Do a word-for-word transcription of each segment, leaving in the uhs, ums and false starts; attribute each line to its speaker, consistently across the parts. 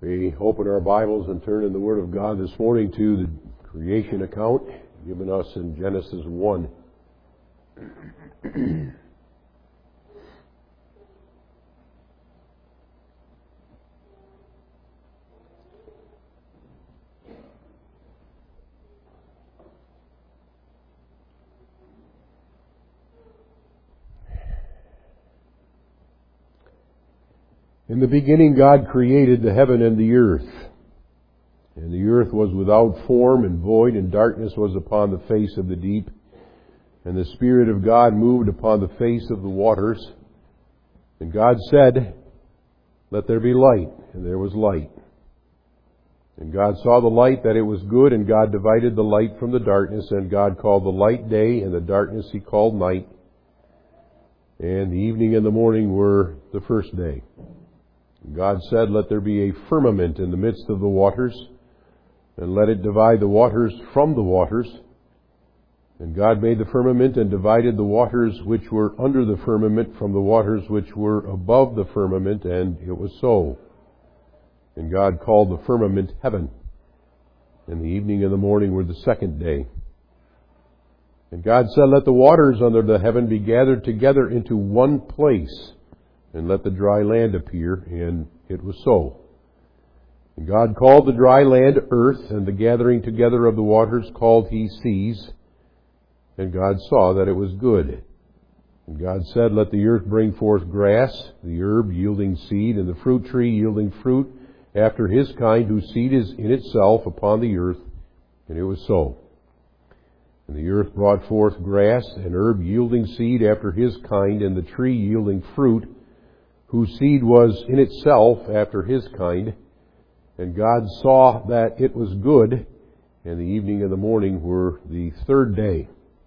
Speaker 1: We open our Bibles and turn in the Word of God this morning to the creation account given us in Genesis one. In the beginning God created the heaven and the earth. And the earth was without form and void, and darkness was upon the face of the deep. And the Spirit of God moved upon the face of the waters. And God said, "Let there be light." And there was light. And God saw the light, that it was good, and God divided the light from the darkness. And God called the light day, and the darkness He called night. And the evening and the morning were the first day. God said, "Let there be a firmament in the midst of the waters, and let it divide the waters from the waters." And God made the firmament and divided the waters which were under the firmament from the waters which were above the firmament, and it was so. And God called the firmament heaven. And the evening and the morning were the second day. And God said, "Let the waters under the heaven be gathered together into one place, and let the dry land appear," and it was so. And God called the dry land earth, and the gathering together of the waters called He seas. And God saw that it was good. And God said, "Let the earth bring forth grass, the herb yielding seed, and the fruit tree yielding fruit after his kind, whose seed is in itself upon the earth." And it was so. And the earth brought forth grass, and herb yielding seed after his kind, and the tree yielding fruit, whose seed was in itself after his kind. And God saw that it was good, and the evening and the morning were the third day.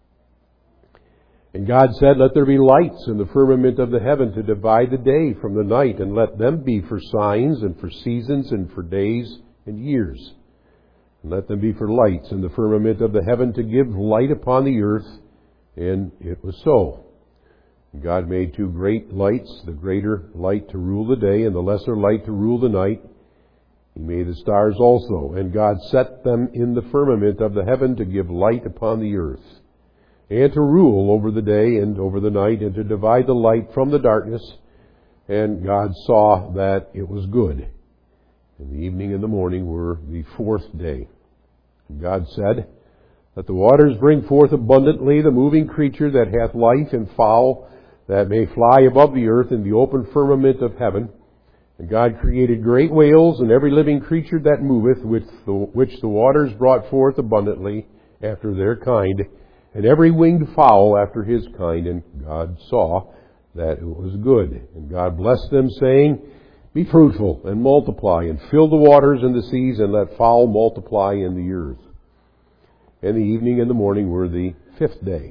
Speaker 1: And God said, "Let there be lights in the firmament of the heaven to divide the day from the night, and let them be for signs and for seasons and for days and years. And let them be for lights in the firmament of the heaven to give light upon the earth." And it was so. God made two great lights, the greater light to rule the day, and the lesser light to rule the night. He made the stars also, and God set them in the firmament of the heaven to give light upon the earth, and to rule over the day and over the night, and to divide the light from the darkness. And God saw that it was good. And the evening and the morning were the fourth day. And God said, "Let the waters bring forth abundantly the moving creature that hath life, and fowl that may fly above the earth in the open firmament of heaven." And God created great whales and every living creature that moveth, which the, which the waters brought forth abundantly after their kind, and every winged fowl after his kind. And God saw that it was good. And God blessed them, saying, "Be fruitful and multiply, and fill the waters and the seas, and let fowl multiply in the earth." And the evening and the morning were the fifth day.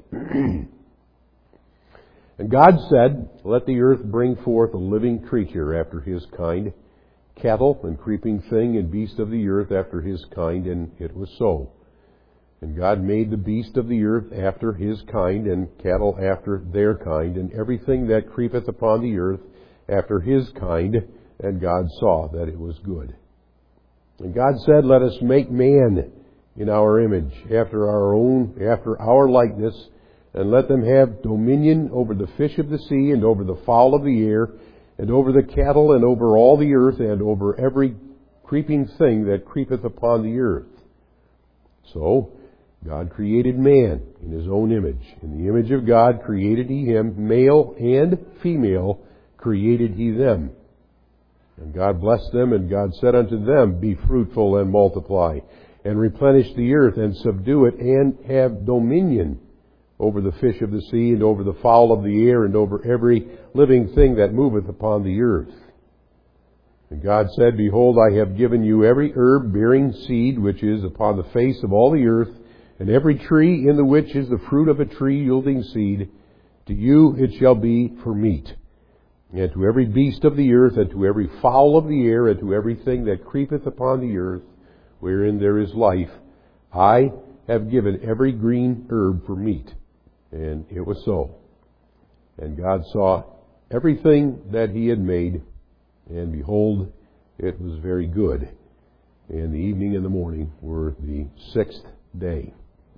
Speaker 1: And God said, "Let the earth bring forth a living creature after his kind, cattle and creeping thing and beast of the earth after his kind," and it was so. And God made the beast of the earth after his kind, and cattle after their kind, and everything that creepeth upon the earth after his kind, and God saw that it was good. And God said, "Let us make man in our image, after our own, after our likeness, and let them have dominion over the fish of the sea, and over the fowl of the air, and over the cattle, and over all the earth, and over every creeping thing that creepeth upon the earth." So God created man in His own image. In the image of God created He him, male and female created He them. And God blessed them, and God said unto them, "Be fruitful and multiply, and replenish the earth, and subdue it, and have dominion over the fish of the sea, and over the fowl of the air, and over every living thing that moveth upon the earth." And God said, "Behold, I have given you every herb bearing seed which is upon the face of all the earth, and every tree in the which is the fruit of a tree yielding seed. To you it shall be for meat. And to every beast of the earth, and to every fowl of the air, and to everything that creepeth upon the earth, wherein there is life, I have given every green herb for meat." And it was so. And God saw everything that He had made, and behold, it was very good. And the evening and the morning were the sixth day.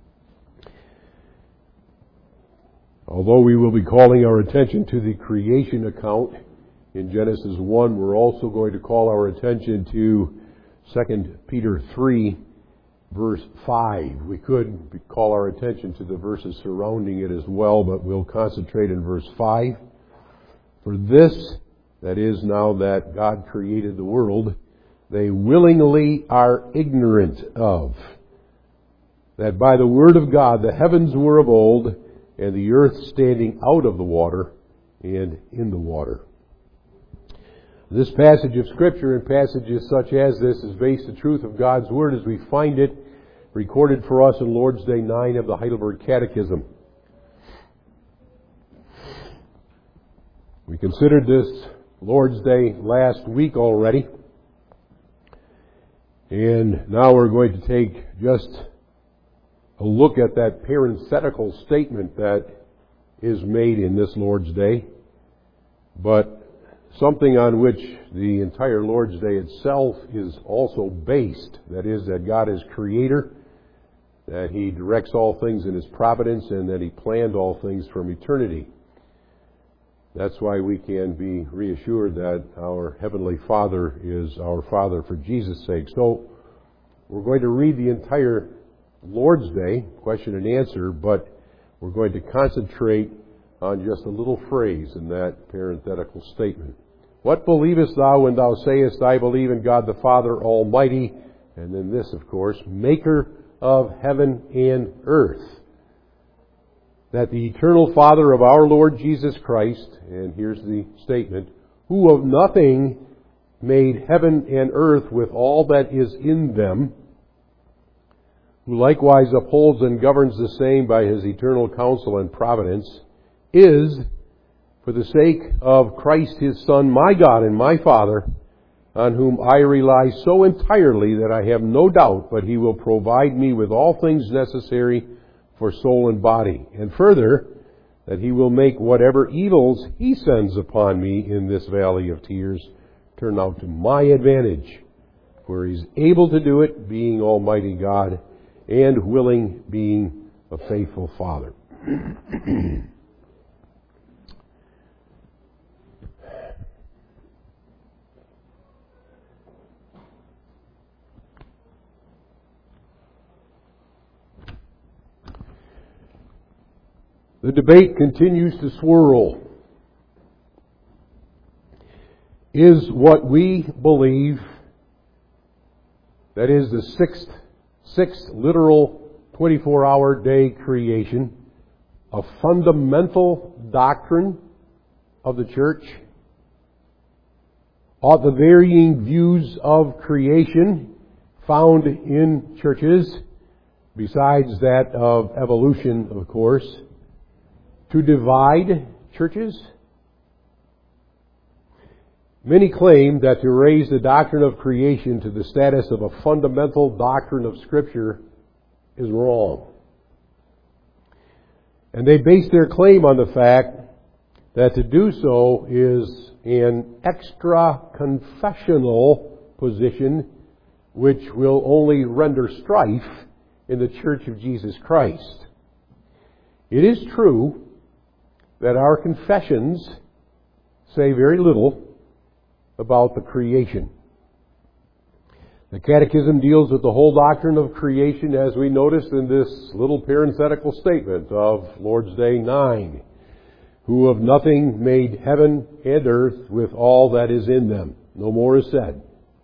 Speaker 1: Although we will be calling our attention to the creation account in Genesis one, we're also going to call our attention to Second Peter three, verse five. We could call our attention to the verses surrounding it as well, but we'll concentrate in verse five. For this, that is, now that God created the world, they willingly are ignorant of, that by the word of God the heavens were of old, and the earth standing out of the water and in the water. This passage of Scripture and passages such as this is based on the truth of God's Word as we find it recorded for us in Lord's Day nine of the Heidelberg Catechism. We considered this Lord's Day last week already, and now we're going to take just a look at that parenthetical statement that is made in this Lord's Day, but something on which the entire Lord's Day itself is also based. That is, that God is creator, that He directs all things in His providence, and that He planned all things from eternity. That's why we can be reassured that our Heavenly Father is our Father for Jesus' sake. So, we're going to read the entire Lord's Day, question and answer, but we're going to concentrate on just a little phrase in that parenthetical statement. What believest thou when thou sayest, I believe in God the Father Almighty, and then this, of course, maker of heaven and earth, that the eternal Father of our Lord Jesus Christ, and here's the statement, who of nothing made heaven and earth with all that is in them, who likewise upholds and governs the same by His eternal counsel and providence, is, for the sake of Christ His Son, my God and my Father, on whom I rely so entirely that I have no doubt but He will provide me with all things necessary for soul and body, and further, that He will make whatever evils He sends upon me in this valley of tears turn out to my advantage, for He's able to do it, being Almighty God, and willing, being a faithful Father. The debate continues to swirl. Is what we believe, that is the sixth Sixth literal twenty-four hour day creation, a fundamental doctrine of the church? Ought the varying views of creation found in churches, besides that of evolution, of course, to divide churches? Many claim that to raise the doctrine of creation to the status of a fundamental doctrine of Scripture is wrong. And they base their claim on the fact that to do so is an extra-confessional position which will only render strife in the Church of Jesus Christ. It is true that our confessions say very little about the creation. The Catechism deals with the whole doctrine of creation, as we noticed in this little parenthetical statement of Lord's Day nine, who of nothing made heaven and earth with all that is in them. No more is said.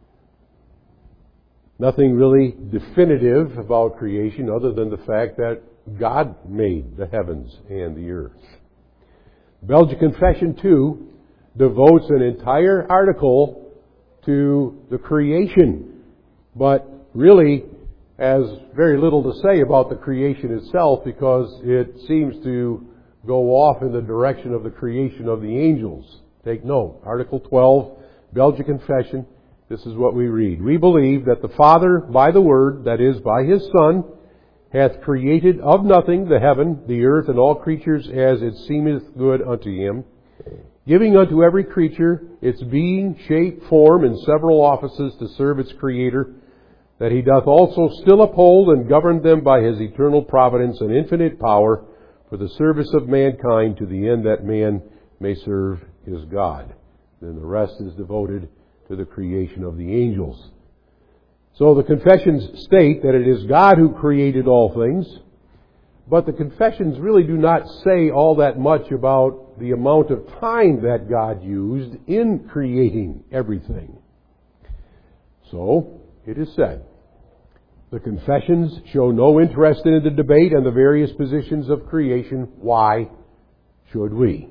Speaker 1: Nothing really definitive about creation other than the fact that God made the heavens and the earth. The Belgian Confession, too, devotes an entire article to the creation, but really has very little to say about the creation itself because it seems to go off in the direction of the creation of the angels. Take note, Article twelve, Belgian Confession, this is what we read. We believe that the Father, by the Word, that is, by His Son, hath created of nothing the heaven, the earth, and all creatures as it seemeth good unto Him. giving unto every creature its being, shape, form, and several offices to serve its Creator, that he doth also still uphold and govern them by his eternal providence and infinite power for the service of mankind, to the end that man may serve his God. Then the rest is devoted to the creation of the angels. So the confessions state that it is God who created all things, but the confessions really do not say all that much about the amount of time that God used in creating everything. So, it is said, the confessions show no interest in the debate on the various positions of creation. Why should we?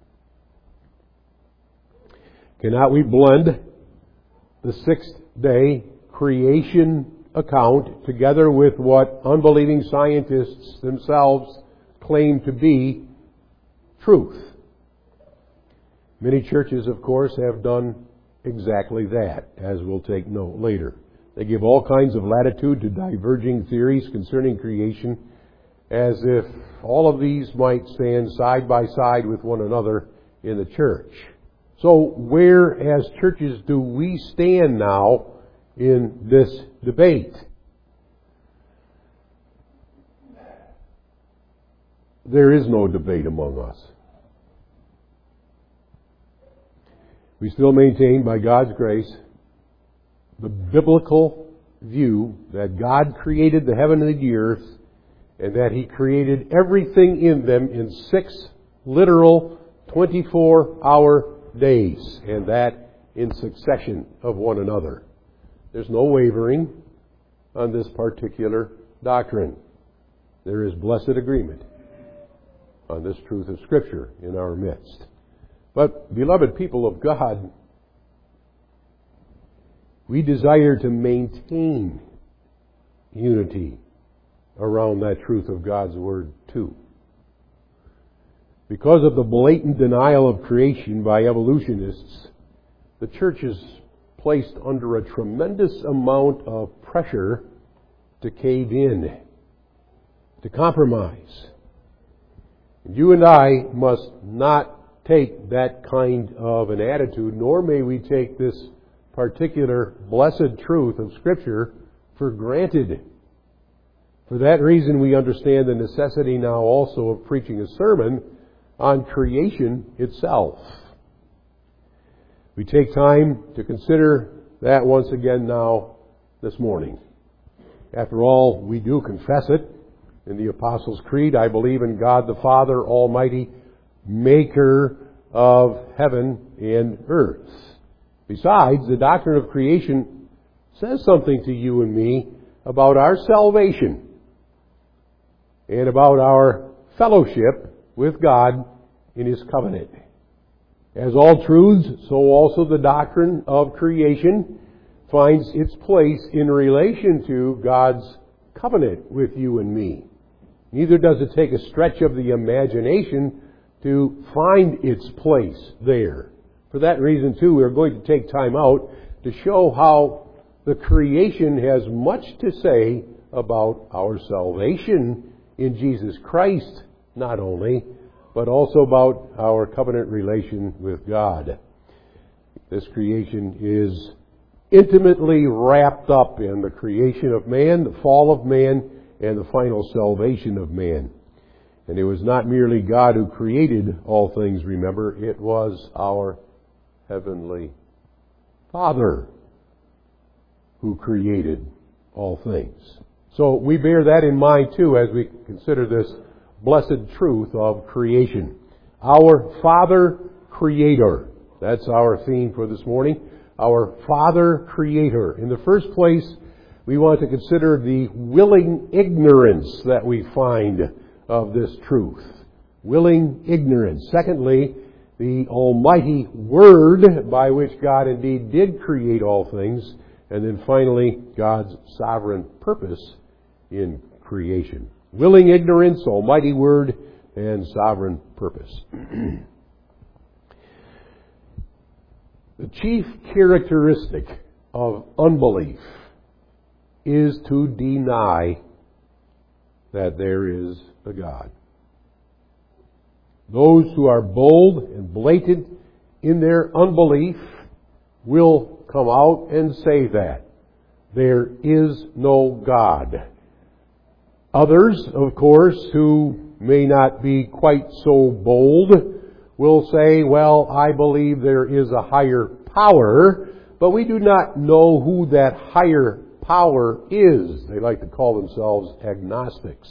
Speaker 1: Cannot we blend the sixth day creation account together with what unbelieving scientists themselves claim to be truth? Many churches, of course, have done exactly that, as we'll take note later. They give all kinds of latitude to diverging theories concerning creation, as if all of these might stand side by side with one another in the church. So where, as churches, do we stand now in this debate? There is no debate among us. We still maintain, by God's grace, the biblical view that God created the heaven and the earth, and that He created everything in them in six literal twenty-four hour days, and that in succession of one another. There's no wavering on this particular doctrine. There is blessed agreement on this truth of Scripture in our midst. But, beloved people of God, we desire to maintain unity around that truth of God's Word too. Because of the blatant denial of creation by evolutionists, the church is placed under a tremendous amount of pressure to cave in, to compromise. You and I must not take that kind of an attitude, nor may we take this particular blessed truth of Scripture for granted. For that reason, we understand the necessity now also of preaching a sermon on creation itself. We take time to consider that once again now this morning. After all, we do confess it in the Apostles' Creed. I believe in God the Father Almighty, maker of heaven and earth. Besides, the doctrine of creation says something to you and me about our salvation and about our fellowship with God in His covenant. As all truths, so also the doctrine of creation finds its place in relation to God's covenant with you and me. Neither does it take a stretch of the imagination to find its place there. For that reason, too, we are going to take time out to show how the creation has much to say about our salvation in Jesus Christ, not only, but also about our covenant relation with God. This creation is intimately wrapped up in the creation of man, the fall of man, and the final salvation of man. And it was not merely God who created all things, remember, it was our Heavenly Father who created all things. So we bear that in mind too as we consider this blessed truth of creation. Our Father Creator. That's our theme for this morning. Our Father Creator. In the first place, we want to consider the willing ignorance that we find of this truth. Willing ignorance. Secondly, the Almighty Word by which God indeed did create all things. And then finally, God's sovereign purpose in creation. Willing ignorance, Almighty Word, and sovereign purpose. The chief characteristic of unbelief is to deny that there is a God. Those who are bold and blatant in their unbelief, will come out and say that. There is no God. Others, of course, who may not be quite so bold, will say, well, I believe there is a higher power, but we do not know who that higher power is. They like to call themselves agnostics.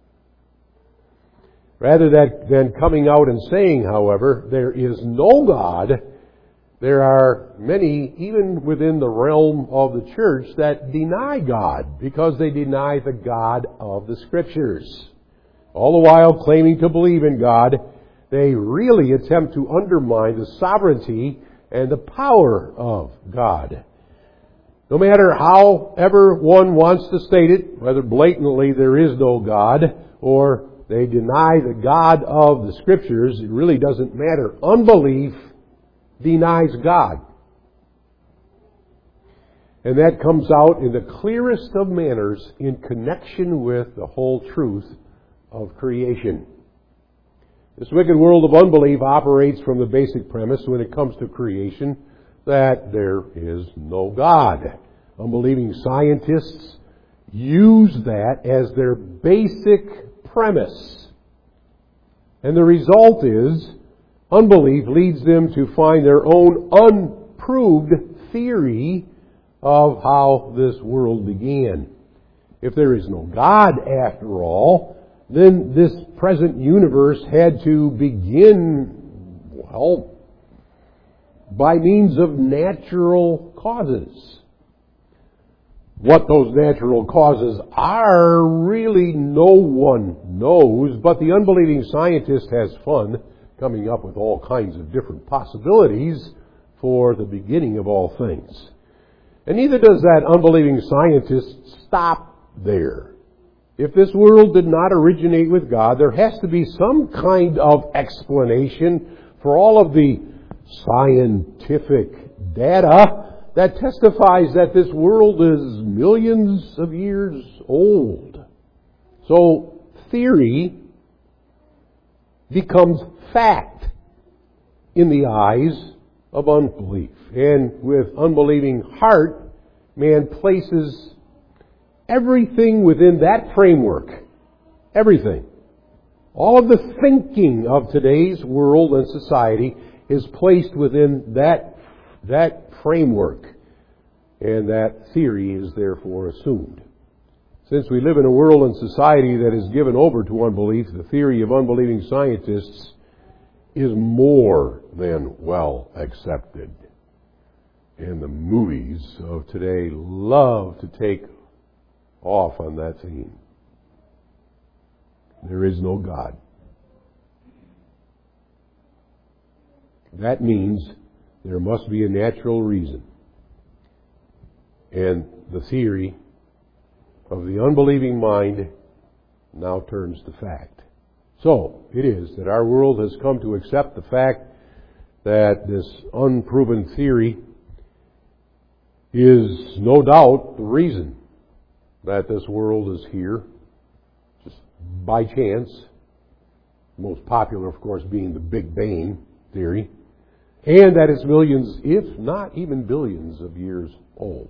Speaker 1: Rather than coming out and saying, however, there is no God, there are many, even within the realm of the church, that deny God because they deny the God of the Scriptures. All the while claiming to believe in God, they really attempt to undermine the sovereignty and the power of God. No matter however one wants to state it, whether blatantly there is no God or they deny the God of the Scriptures, it really doesn't matter. Unbelief denies God. And that comes out in the clearest of manners in connection with the whole truth of creation. This wicked world of unbelief operates from the basic premise when it comes to creation that there is no God. Unbelieving scientists use that as their basic premise. And the result is unbelief leads them to find their own unproved theory of how this world began. If there is no God, after all, then this present universe had to begin, well, by means of natural causes. What those natural causes are, really no one knows, but the unbelieving scientist has fun coming up with all kinds of different possibilities for the beginning of all things. And neither does that unbelieving scientist stop there. If this world did not originate with God, there has to be some kind of explanation for all of the scientific data that testifies that this world is millions of years old. So theory becomes fact in the eyes of unbelief. And with unbelieving heart, man places everything within that framework. Everything. All of the thinking of today's world and society is placed within that, that framework. And that theory is therefore assumed. Since we live in a world and society that is given over to unbelief, the theory of unbelieving scientists is more than well accepted. And the movies of today love to take off on that theme. There is no God. That means there must be a natural reason. And the theory of the unbelieving mind now turns to fact. So, it is that our world has come to accept the fact that this unproven theory is no doubt the reason that this world is here, just by chance. Most popular, of course, being the Big Bang theory. And that it's millions, if not even billions of years old.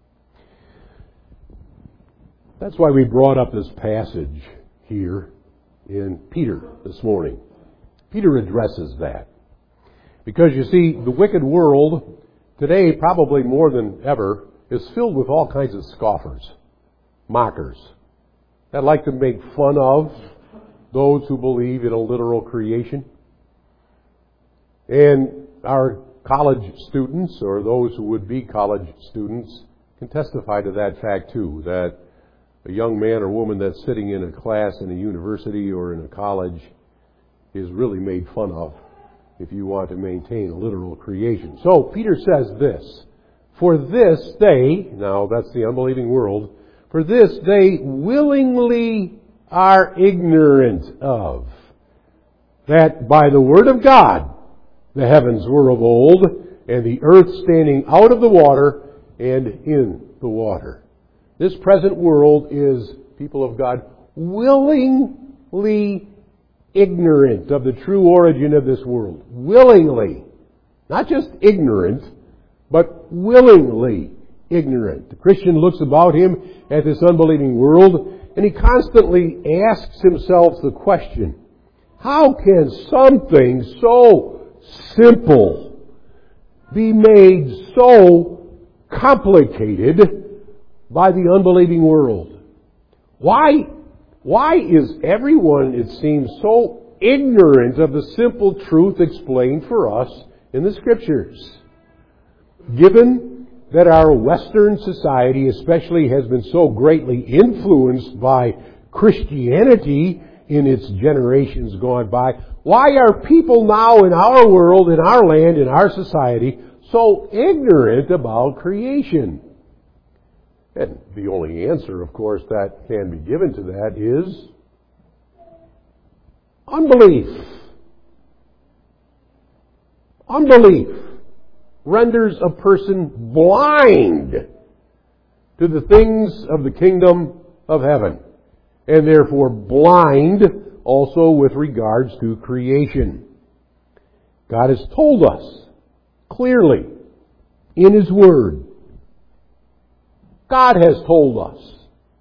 Speaker 1: That's why we brought up this passage here in Peter this morning. Peter addresses that. Because you see, the wicked world today, probably more than ever, is filled with all kinds of scoffers, mockers, that like to make fun of those who believe in a literal creation. And our college students, or those who would be college students, can testify to that fact too, that a young man or woman that's sitting in a class in a university or in a college is really made fun of if you want to maintain a literal creation. So Peter says this, for this they, now that's the unbelieving world, for this they willingly are ignorant of, that by the word of God the heavens were of old, and the earth standing out of the water and in the water. This present world is, people of God, willingly ignorant of the true origin of this world. Willingly. Not just ignorant, but willingly ignorant. The Christian looks about him at this unbelieving world, and he constantly asks himself the question, how can something so simple be made so complicated by the unbelieving world? Why, why is everyone, it seems, so ignorant of the simple truth explained for us in the Scriptures? Given that our Western society especially has been so greatly influenced by Christianity in its generations gone by, why are people now in our world, in our land, in our society, so ignorant about creation? And the only answer, of course, that can be given to that is unbelief. Unbelief renders a person blind to the things of the kingdom of heaven, and therefore blind also with regards to creation. God has told us clearly in His Word. God has told us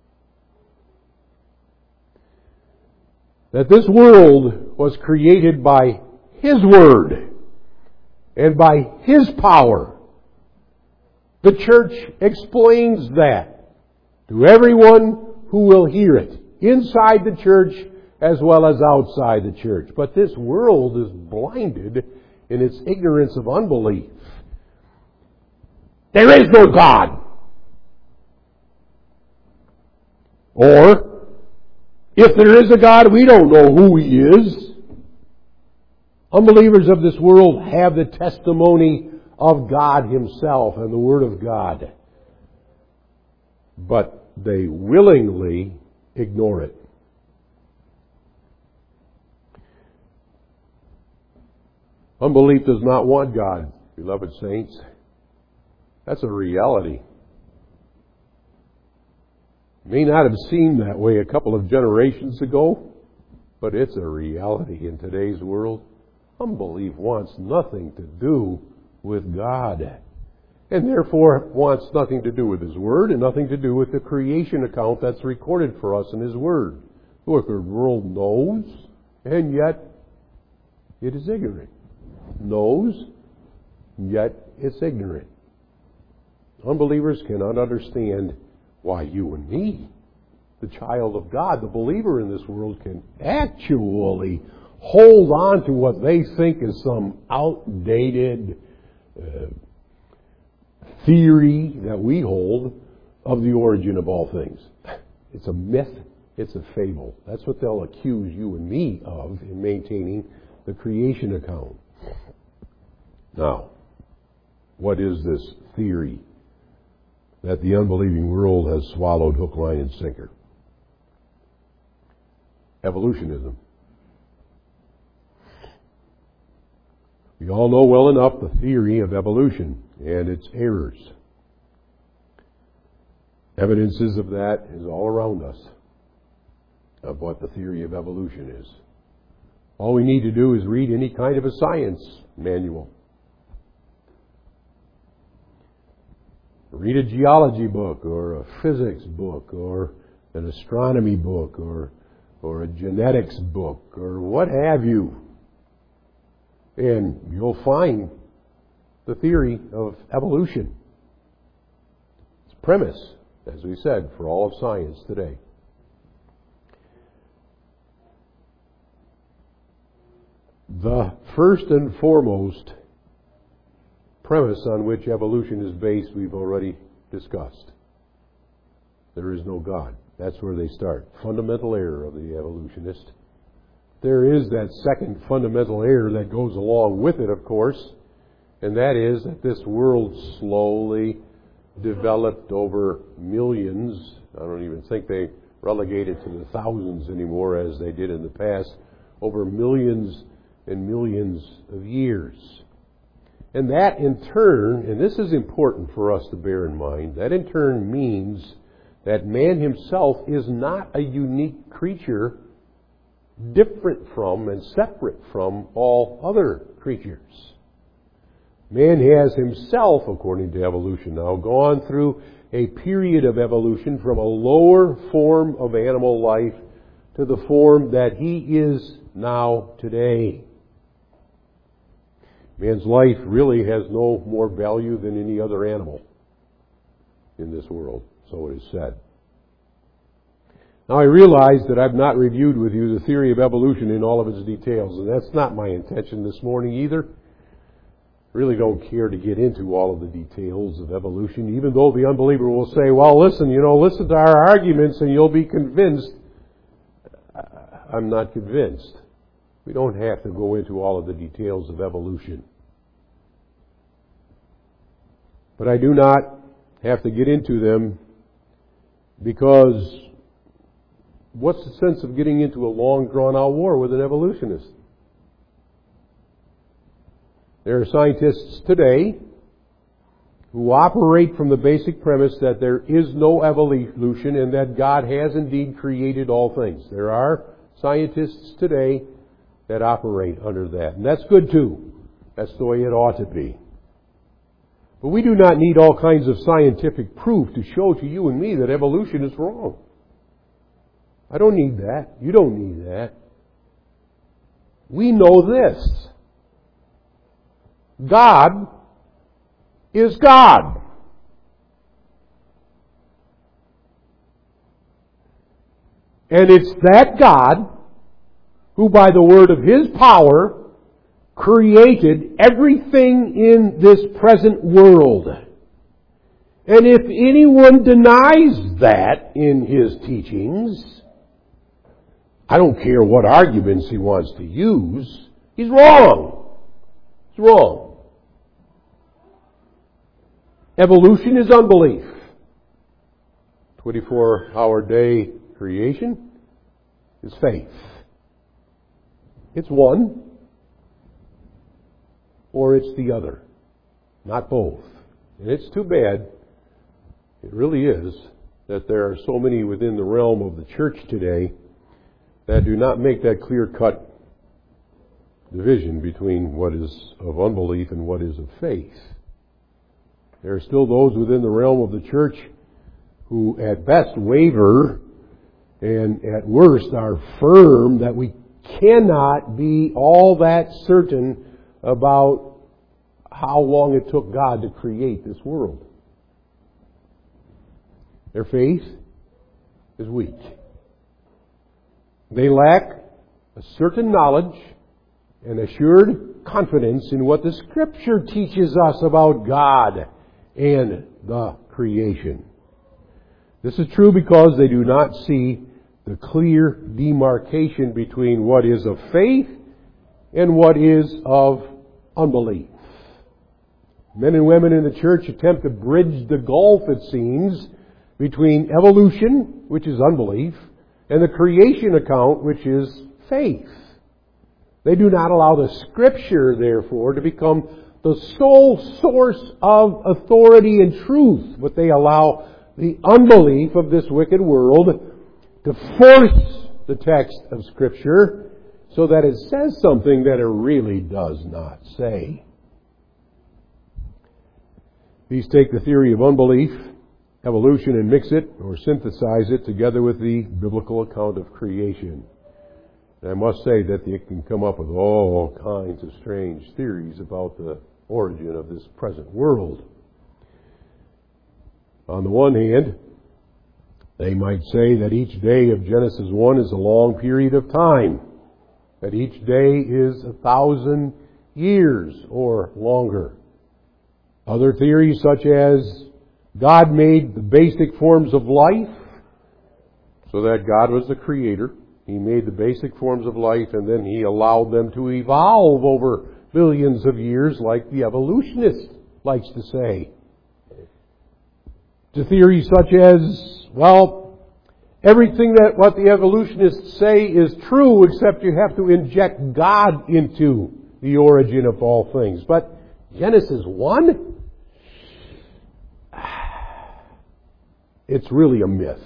Speaker 1: that this world was created by His Word and by His power. The church explains that to everyone who will hear it, inside the church as well as outside the church. But this world is blinded in its ignorance of unbelief. There is no God. Or, if there is a God, we don't know who He is. Unbelievers of this world have the testimony of God Himself and the Word of God, but they willingly ignore it. Unbelief does not want God, beloved saints. That's a reality. It may not have seemed that way a couple of generations ago, but it's a reality in today's world. Unbelief wants nothing to do with God, and therefore wants nothing to do with His Word and nothing to do with the creation account that's recorded for us in His Word. Look, the world knows, and yet it is ignorant. Knows, yet it's ignorant. Unbelievers cannot understand why you and me, the child of God, the believer in this world, can actually hold on to what they think is some outdated uh, theory that we hold of the origin of all things. It's a myth. It's a fable. That's what they'll accuse you and me of in maintaining the creation account. Now, what is this theory that the unbelieving world has swallowed hook, line, and sinker? Evolutionism. We all know well enough the theory of evolution and its errors. Evidences of that is all around us, of what the theory of evolution is. All we need to do is read any kind of a science manual. Read a geology book or a physics book or an astronomy book or, or a genetics book or what have you. And you'll find the theory of evolution. It's premise, as we said, for all of science today. The first and foremost premise on which evolution is based, we've already discussed. There is no God. That's where they start. Fundamental error of the evolutionist. There is that second fundamental error that goes along with it, of course, and that is that this world slowly developed over millions. I don't even think they relegate it to the thousands anymore as they did in the past, over millions and millions of years. And that in turn, and this is important for us to bear in mind, that in turn means that man himself is not a unique creature different from and separate from all other creatures. Man has himself, according to evolution now, gone through a period of evolution from a lower form of animal life to the form that he is now today. Man's life really has no more value than any other animal in this world, so it is said. Now I realize that I've not reviewed with you the theory of evolution in all of its details, and that's not my intention this morning either. Really don't care to get into all of the details of evolution, even though the unbeliever will say, well, listen, you know, listen to our arguments and you'll be convinced. I'm not convinced. We don't have to go into all of the details of evolution. But I do not have to get into them because what's the sense of getting into a long, drawn-out war with an evolutionist? There are scientists today who operate from the basic premise that there is no evolution and that God has indeed created all things. There are scientists today that operate under that. And that's good too. That's the way it ought to be. But we do not need all kinds of scientific proof to show to you and me that evolution is wrong. I don't need that. You don't need that. We know this. God is God. And it's that God who, by the word of His power, created everything in this present world. And if anyone denies that in his teachings, I don't care what arguments he wants to use, he's wrong. He's wrong. Evolution is unbelief. twenty-four hour day creation is faith. It's one or it's the other, not both. And it's too bad, it really is, that there are so many within the realm of the church today that do not make that clear-cut division between what is of unbelief and what is of faith. There are still those within the realm of the church who at best waver and at worst are firm that we cannot be all that certain about how long it took God to create this world. Their faith is weak. They lack a certain knowledge and assured confidence in what the Scripture teaches us about God and the creation. This is true because they do not see the clear demarcation between what is of faith and what is of unbelief. Men and women in the church attempt to bridge the gulf, it seems, between evolution, which is unbelief, and the creation account, which is faith. They do not allow the Scripture, therefore, to become the sole source of authority and truth, but they allow the unbelief of this wicked world to force the text of Scripture so that it says something that it really does not say. These take the theory of unbelief, evolution, and mix it or synthesize it together with the biblical account of creation. And I must say that they can come up with all kinds of strange theories about the origin of this present world. On the one hand, they might say that each day of Genesis one is a long period of time, that each day is a thousand years or longer. Other theories, such as God made the basic forms of life, so that God was the creator. He made the basic forms of life and then He allowed them to evolve over billions of years, like the evolutionist likes to say. To theories such as, well, everything that what the evolutionists say is true, except you have to inject God into the origin of all things. But Genesis one? It's really a myth.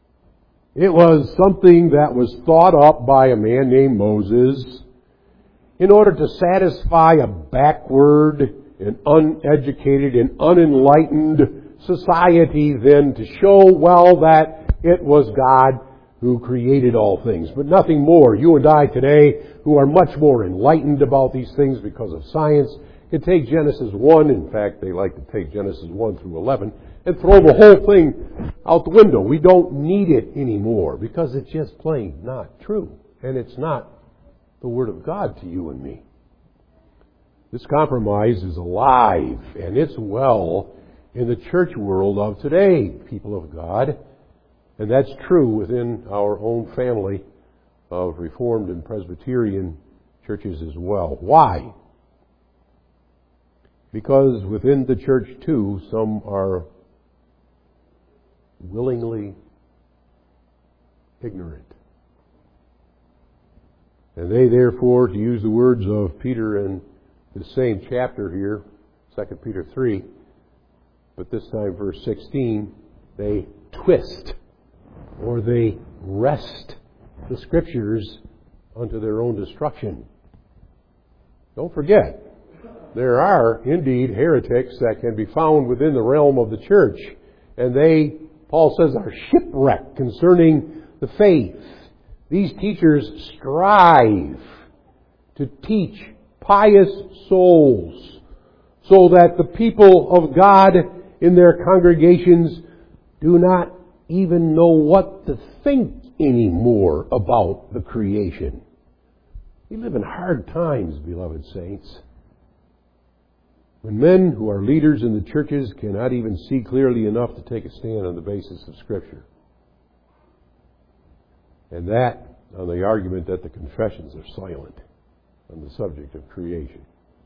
Speaker 1: It was something that was thought up by a man named Moses, in order to satisfy a backward and uneducated and unenlightened society than to show, well, that it was God who created all things, but nothing more. You and I today, who are much more enlightened about these things because of science, can take Genesis one, in fact, they like to take Genesis one through eleven, and throw the whole thing out the window. We don't need it anymore because it's just plain not true. And it's not the Word of God to you and me. This compromise is alive, and it's well in the church world of today, people of God. And that's true within our own family of Reformed and Presbyterian churches as well. Why? Because within the church, too, some are willingly ignorant. And they, therefore, to use the words of Peter in the same chapter here, Second Peter three, but this time verse sixteen, they twist or they wrest the Scriptures unto their own destruction. Don't forget, there are indeed heretics that can be found within the realm of the church, and they, Paul says, are shipwrecked concerning the faith. These teachers strive to teach pious souls so that the people of God in their congregations do not even know what to think anymore about the creation. We live in hard times, beloved saints, when men who are leaders in the churches cannot even see clearly enough to take a stand on the basis of Scripture. And that on the argument that the confessions are silent on the subject of creation.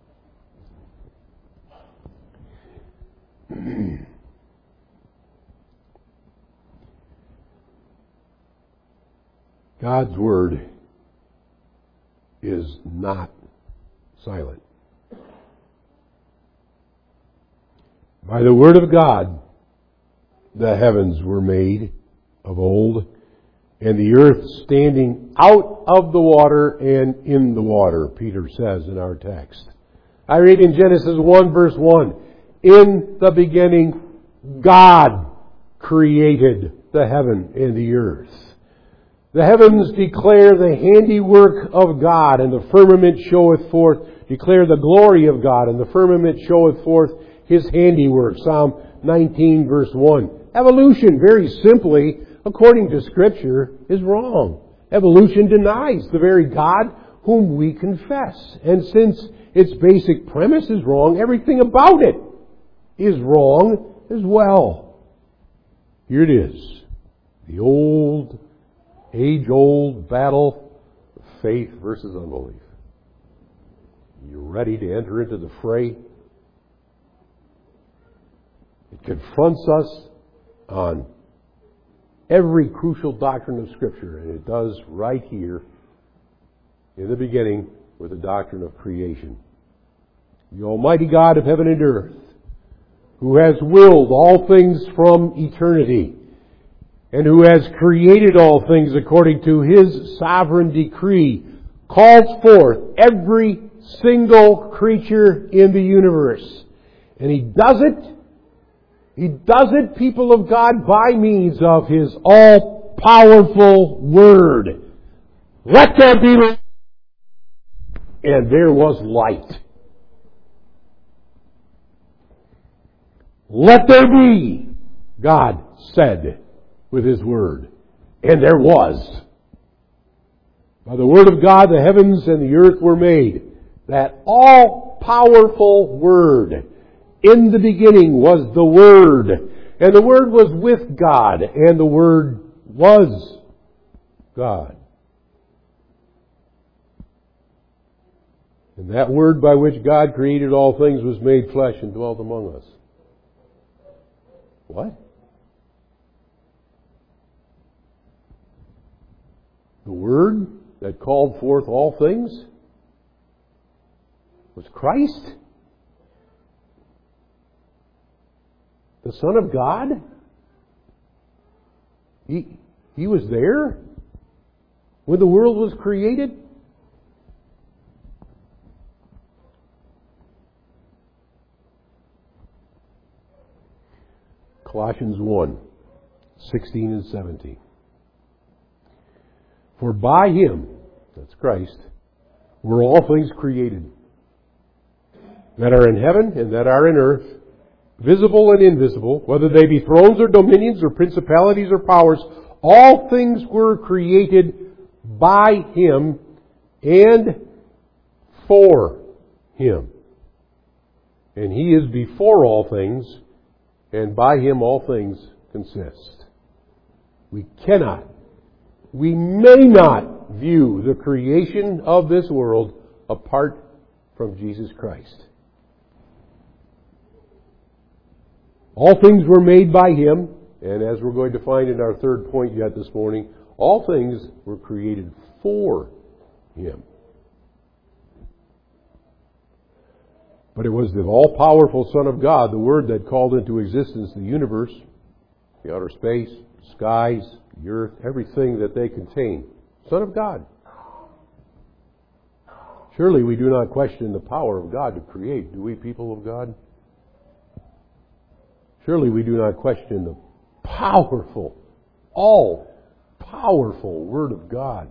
Speaker 1: God's Word is not silent. By the Word of God, the heavens were made of old, and the earth standing out of the water and in the water, Peter says in our text. I read in Genesis one verse one, in the beginning, God created the heaven and the earth. The heavens declare the handiwork of God, and the firmament showeth forth, declare the glory of God, and the firmament showeth forth His handiwork. Psalm nineteen verse one. Evolution, very simply, according to Scripture, is wrong. Evolution denies the very God whom we confess. And since its basic premise is wrong, everything about it is wrong as well. Here it is. The old, age-old battle of faith versus unbelief. You ready to enter into the fray? It confronts us on every crucial doctrine of Scripture, and it does right here in the beginning with the doctrine of creation. The Almighty God of heaven and earth, who has willed all things from eternity, and who has created all things according to His sovereign decree, calls forth every single creature in the universe. And He does it He does it, people of God, by means of His all-powerful Word. Let there be light. And there was light. Let there be, God said with His Word. And there was. By the Word of God, the heavens and the earth were made. That all-powerful Word. In the beginning was the Word, and the Word was with God, and the Word was God. And that Word by which God created all things was made flesh and dwelt among us. What? The Word that called forth all things was Christ? The Son of God? He, he was there when the world was created? Colossians one, sixteen and seventeen. For by Him, that's Christ, were all things created, that are in heaven and that are in earth, visible and invisible, whether they be thrones or dominions or principalities or powers, all things were created by Him and for Him. And He is before all things, and by Him all things consist. We cannot, we may not view the creation of this world apart from Jesus Christ. All things were made by Him, and as we're going to find in our third point yet this morning, all things were created for Him. But it was the all-powerful Son of God, the Word that called into existence the universe, the outer space, skies, the earth, everything that they contain. Son of God. Surely we do not question the power of God to create, do we, people of God? Surely we do not question the powerful, all-powerful Word of God.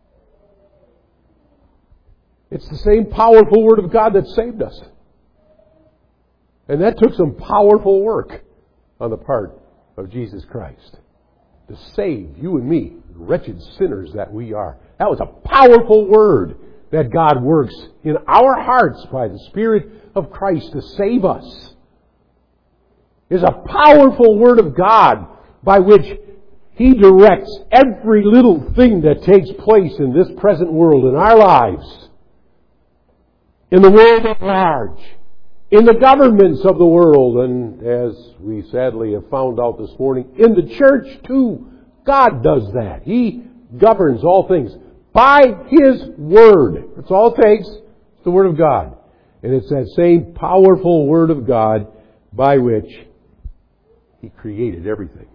Speaker 1: It's the same powerful Word of God that saved us. And that took some powerful work on the part of Jesus Christ to save you and me, wretched sinners that we are. That was a powerful word that God works in our hearts by the Spirit of Christ to save us. It's a powerful Word of God by which He directs every little thing that takes place in this present world, in our lives, in the world at large, in the governments of the world, and as we sadly have found out this morning, in the church too. God does that. He governs all things by His Word. That's all it takes. It's the Word of God. And it's that same powerful Word of God by which He created everything.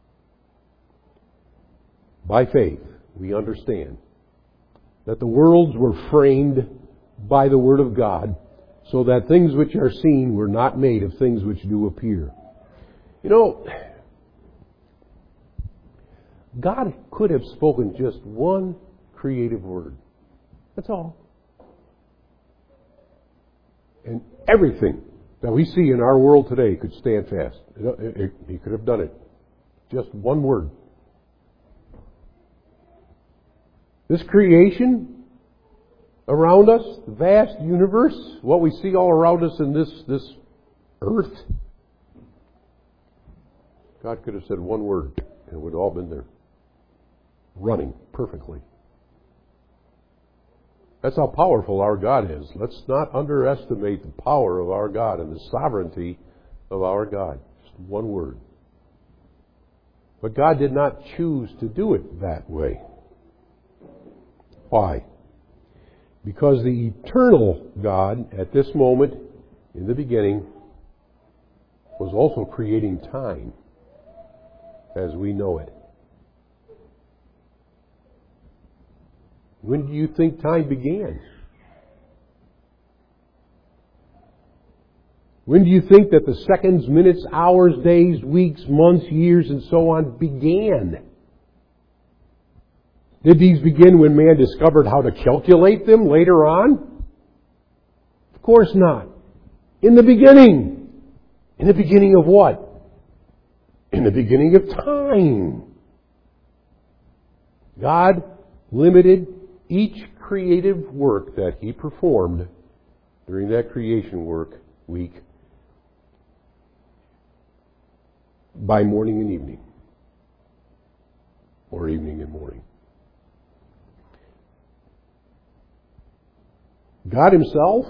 Speaker 1: By faith, we understand that the worlds were framed by the Word of God, so that things which are seen were not made of things which do appear. You know, God could have spoken just one creative word. That's all. And everything that we see in our world today could stand fast. He could have done it. Just one word. This creation around us, the vast universe, what we see all around us in this, this earth, God could have said one word and it would have all been there. Running perfectly. That's how powerful our God is. Let's not underestimate the power of our God and the sovereignty of our God. Just one word. But God did not choose to do it that way. Why? Because the eternal God, at this moment, in the beginning, was also creating time as we know it. When do you think time began? When do you think that the seconds, minutes, hours, days, weeks, months, years, and so on began? Did these begin when man discovered how to calculate them later on? Of course not. In the beginning. In the beginning of what? In the beginning of time. God limited each creative work that He performed during that creation work week by morning and evening. Or evening and morning. God Himself,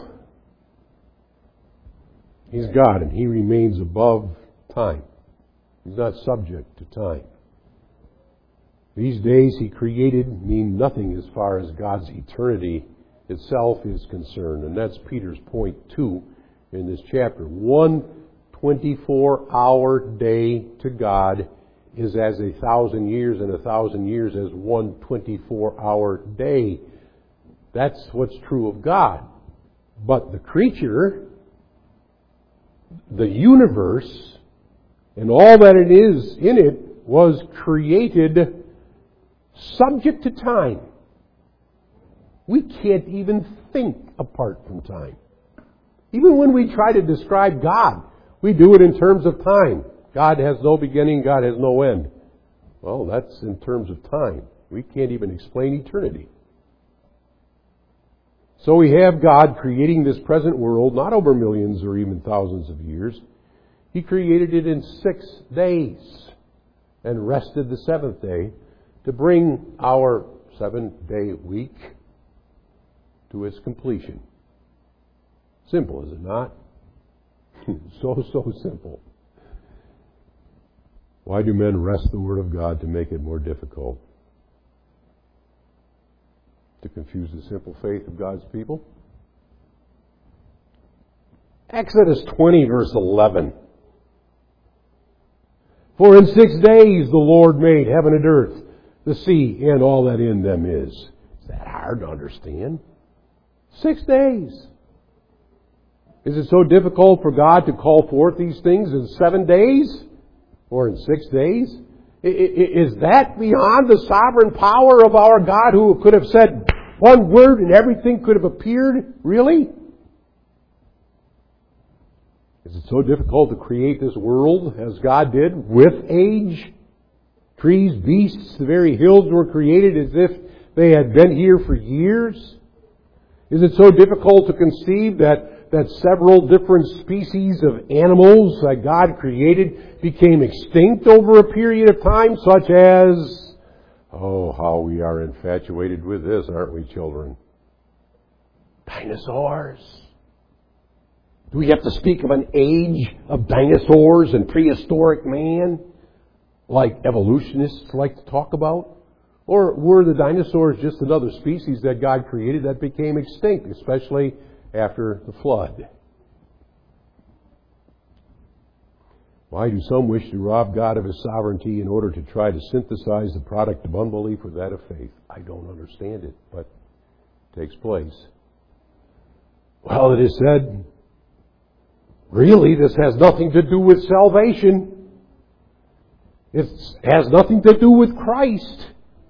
Speaker 1: He's God and He remains above time. He's not subject to time. These days He created mean nothing as far as God's eternity itself is concerned. And that's Peter's point too in this chapter. One twenty-four hour day to God is as a thousand years, and a thousand years as one twenty-four hour day. That's what's true of God. But the creature, the universe, And all that it is in it was created subject to time. We can't even think apart from time. Even when we try to describe God, we do it in terms of time. God has no beginning, God has no end. Well, that's in terms of time. We can't even explain eternity. So we have God creating this present world, not over millions or even thousands of years. He created it in six days and rested the seventh day to bring our seven-day week to its completion. Simple, is it not? so, so simple. Why do men wrest the Word of God to make it more difficult? To confuse the simple faith of God's people? Exodus twenty, verse eleven. For in six days the Lord made heaven and earth, the sea, and all that in them is. Is that hard to understand? Six days. Is it so difficult for God to call forth these things in seven days? Or in six days? Is that beyond the sovereign power of our God, who could have said one word and everything could have appeared? Really? Is it so difficult to create this world as God did, with age? Trees, beasts, the very hills were created as if they had been here for years? Is it so difficult to conceive that, that several different species of animals that God created became extinct over a period of time, such as, oh, how we are infatuated with this, aren't we, children? Dinosaurs. Do we have to speak of an age of dinosaurs and prehistoric man, like evolutionists like to talk about? Or were the dinosaurs just another species that God created that became extinct, especially after the flood? Why do some wish to rob God of His sovereignty in order to try to synthesize the product of unbelief with that of faith? I don't understand it, but it takes place. Well, it is said, really, this has nothing to do with salvation. It has nothing to do with Christ.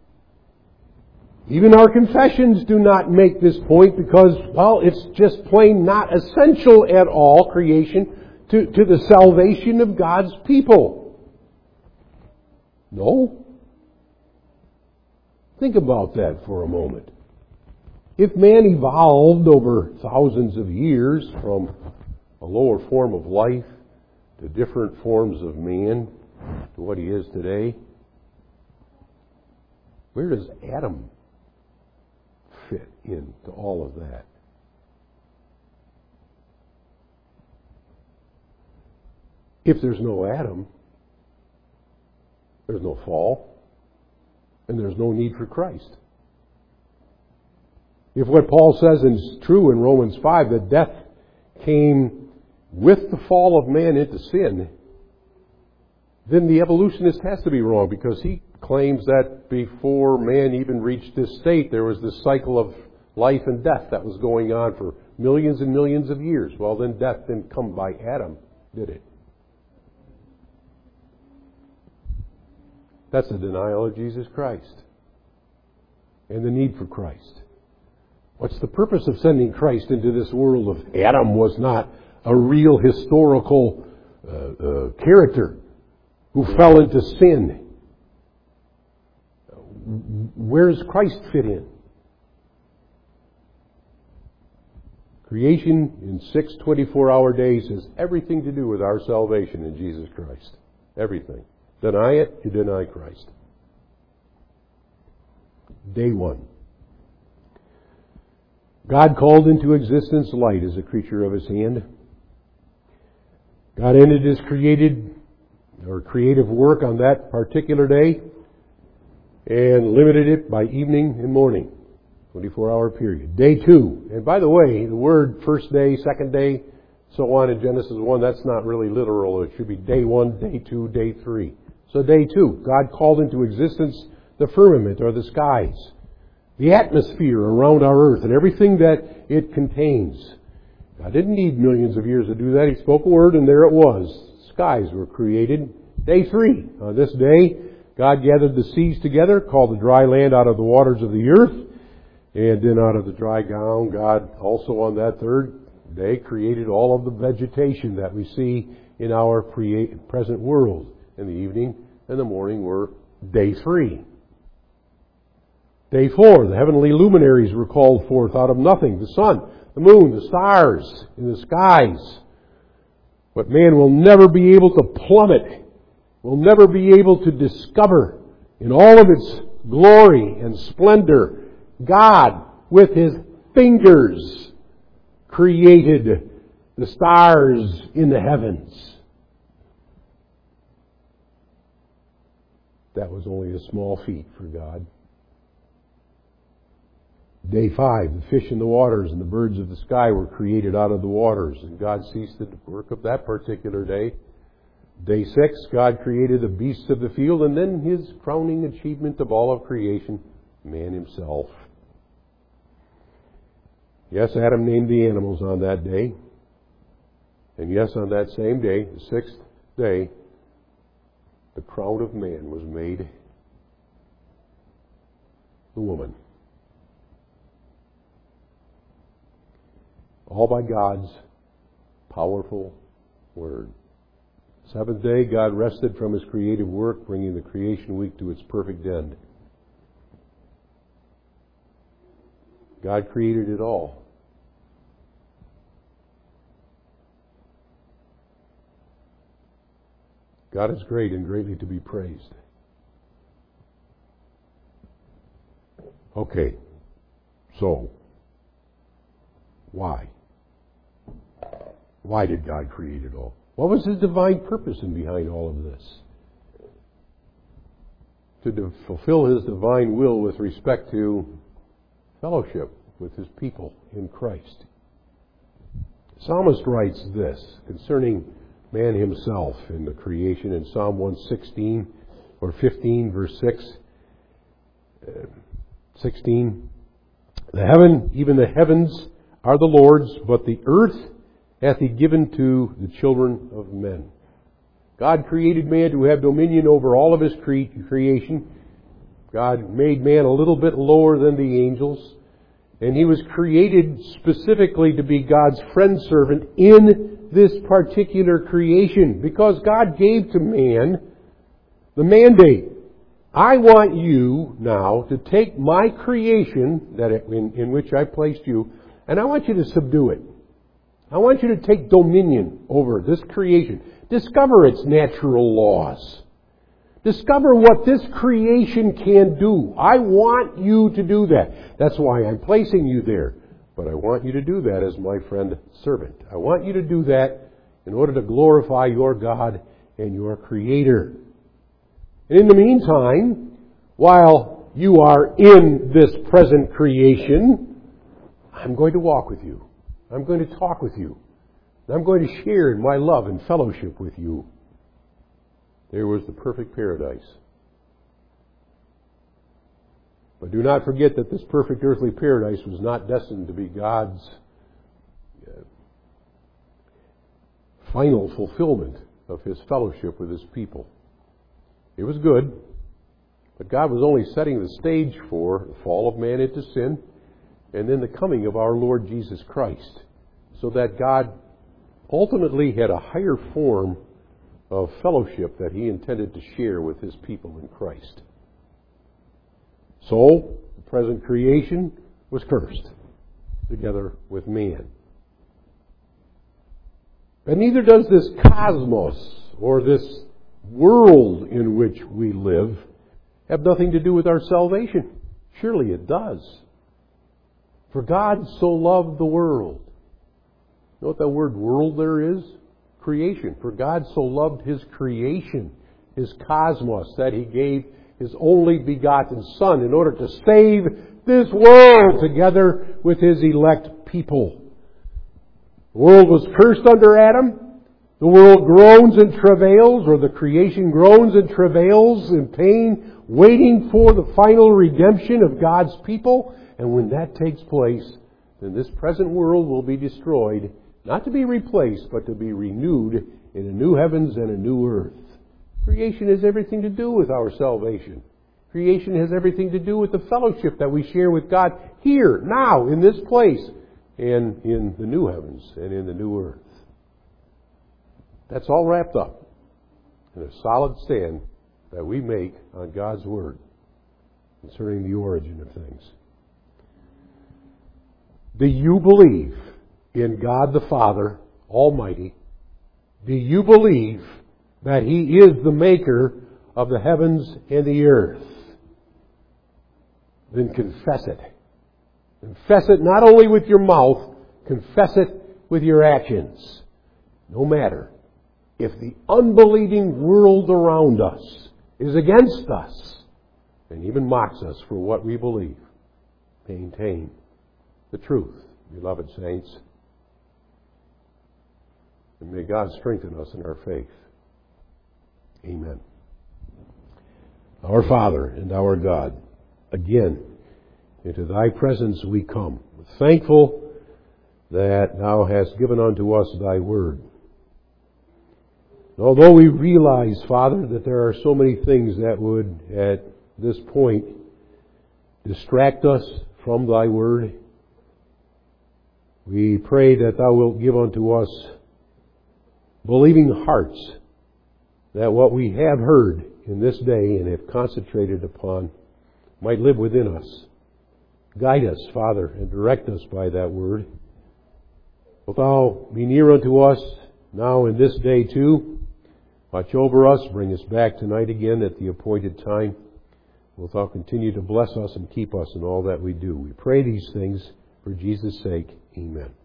Speaker 1: Even our confessions do not make this point because, well, it's just plain not essential at all, creation, to, to the salvation of God's people. No? Think about that for a moment. If man evolved over thousands of years from a lower form of life to different forms of man to what he is today, where does Adam fit into all of that? If there's no Adam, there's no fall, and there's no need for Christ. If what Paul says is true in Romans five, that death came with the fall of man into sin, then the evolutionist has to be wrong, because he claims that before man even reached this state, there was this cycle of life and death that was going on for millions and millions of years. Well, then death didn't come by Adam, did it? That's a denial of Jesus Christ and the need for Christ. What's the purpose of sending Christ into this world if Adam was not a real historical uh, uh, character who fell into sin? Where does Christ fit in? Creation in six twenty-four hour days has everything to do with our salvation in Jesus Christ. Everything. Deny it, you deny Christ. Day one. God called into existence light as a creature of His hand. God ended His created or creative work on that particular day and limited it by evening and morning. twenty-four hour period. Day two. And by the way, the word first day, second day, so on in Genesis one, that's not really literal. It should be day one, day two, day three. So day two, God called into existence the firmament or the skies, the atmosphere around our earth and everything that it contains. God didn't need millions of years to do that. He spoke a word and there it was. skies were created. Day three. On this day, God gathered the seas together, called the dry land out of the waters of the earth, and then out of the dry ground, God also on that third day created all of the vegetation that we see in our pre- present world. In the evening and the morning were day three. Day four, the heavenly luminaries were called forth out of nothing. The sun, the moon, the stars in the skies. But man will never be able to plummet, will never be able to discover in all of its glory and splendor, God with His fingers created the stars in the heavens. That was only a small feat for God. Day five, the fish in the waters and the birds of the sky were created out of the waters, and God ceased the work of that particular day. Day six, God created the beasts of the field, and then His crowning achievement of all of creation, man himself. Yes, Adam named the animals on that day. And yes, on that same day, the sixth day, the crown of man was made the woman. All by God's powerful word. Seventh day, God rested from His creative work, bringing the creation week to its perfect end. God created it all. God is great and greatly to be praised. Okay, so, why? Why did God create it all? What was His divine purpose in behind all of this? To de- fulfill His divine will with respect to fellowship with His people in Christ. The psalmist writes this concerning man himself in the creation in Psalm one sixteen or fifteen, verse six. Uh, sixteen. The heaven, even the heavens, are the Lord's, but the earth hath He given to the children of men. God created man to have dominion over all of His cre- creation. God made man a little bit lower than the angels. And he was created specifically to be God's friend servant in this particular creation. Because God gave to man the mandate. I want you now to take my creation that in, in which I placed you, and I want you to subdue it. I want you to take dominion over this creation. Discover its natural laws. Discover what this creation can do. I want you to do that. That's why I'm placing you there. But I want you to do that as my friend servant. I want you to do that in order to glorify your God and your Creator. And in the meantime, while you are in this present creation, I'm going to walk with you. I'm going to talk with you. I'm going to share in my love and fellowship with you. There was the perfect paradise. But do not forget that this perfect earthly paradise was not destined to be God's uh, final fulfillment of His fellowship with His people. It was good, but God was only setting the stage for the fall of man into sin and then the coming of our Lord Jesus Christ, so that God ultimately had a higher form of fellowship that He intended to share with His people in Christ. So, the present creation was cursed together with man. And neither does this cosmos or this world in which we live have nothing to do with our salvation. Surely it does. For God so loved the world. You know what that word world there is? Creation. For God so loved His creation, His cosmos, that He gave His only begotten Son in order to save this world together with His elect people. The world was cursed under Adam. The world groans and travails, or the creation groans and travails in pain, waiting for the final redemption of God's people. And when that takes place, then this present world will be destroyed Not to be replaced, but to be renewed in a new heavens and a new earth. Creation has everything to do with our salvation. Creation has everything to do with the fellowship that we share with God here, now, in this place, and in the new heavens and in the new earth. That's all wrapped up in a solid stand that we make on God's Word concerning the origin of things. Do you believe in God the Father Almighty? Do you believe that He is the maker of the heavens and the earth? Then confess it. Confess it not only with your mouth, confess it with your actions. No matter if the unbelieving world around us is against us and even mocks us for what we believe. Maintain the truth, beloved saints. And may God strengthen us in our faith. Amen. Our Father and our God, again, into Thy presence we come, thankful that Thou hast given unto us Thy Word. And although we realize, Father, that there are so many things that would, at this point, distract us from Thy Word, we pray that Thou wilt give unto us believing hearts, that what we have heard in this day and have concentrated upon might live within us. Guide us, Father, and direct us by that Word. Wilt Thou be near unto us now in this day too? Watch over us, bring us back tonight again at the appointed time. Wilt Thou continue to bless us and keep us in all that we do. We pray these things for Jesus' sake. Amen.